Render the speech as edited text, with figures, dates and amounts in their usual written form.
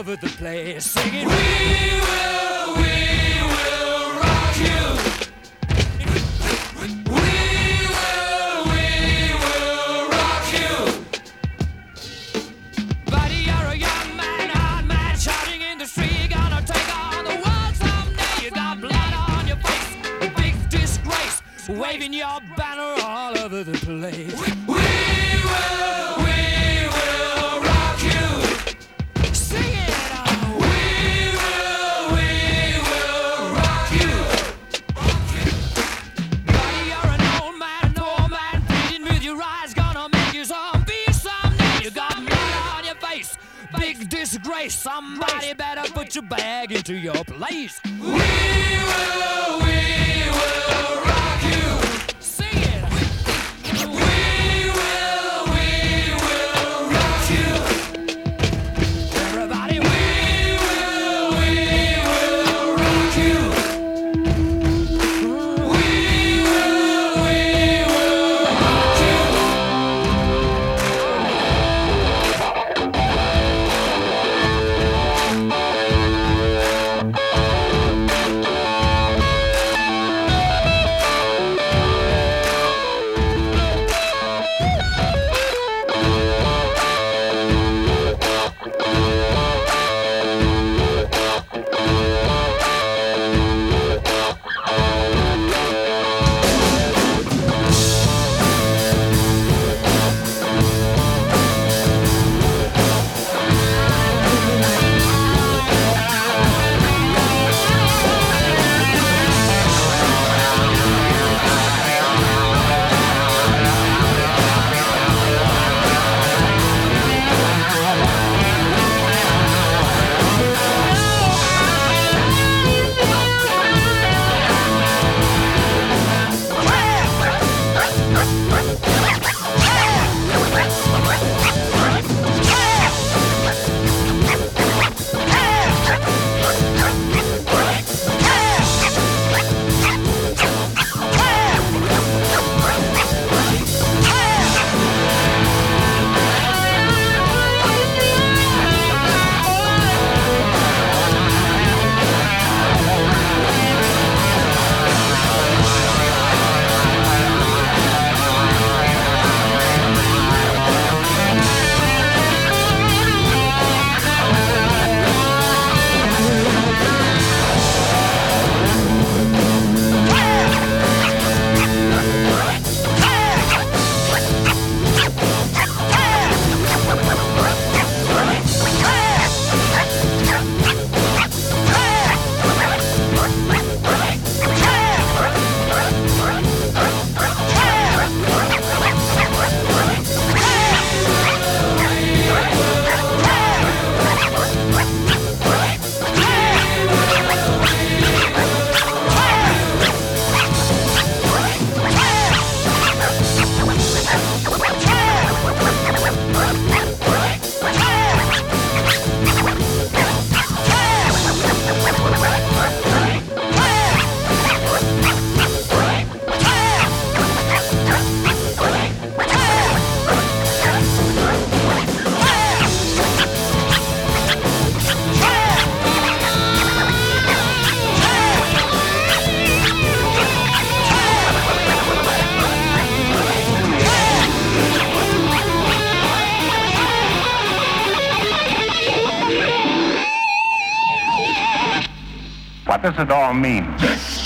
over the place, singing, we will rock you. We will rock you. Buddy, you're a young man, hard man, shouting in the street. You're gonna take on the world someday. You got blood on your face, a big disgrace, waving your banner all over the place. We will rock you. Sing it on. We will rock you. Buddy, you're an old man, bleeding with your eyes, gonna make you zombie someday. You got mud on your face, big disgrace. Somebody better put your bag into your place. We will rock you. Sing it. We will rock you. Everybody, We will rock you. We will rock you. What does it all mean?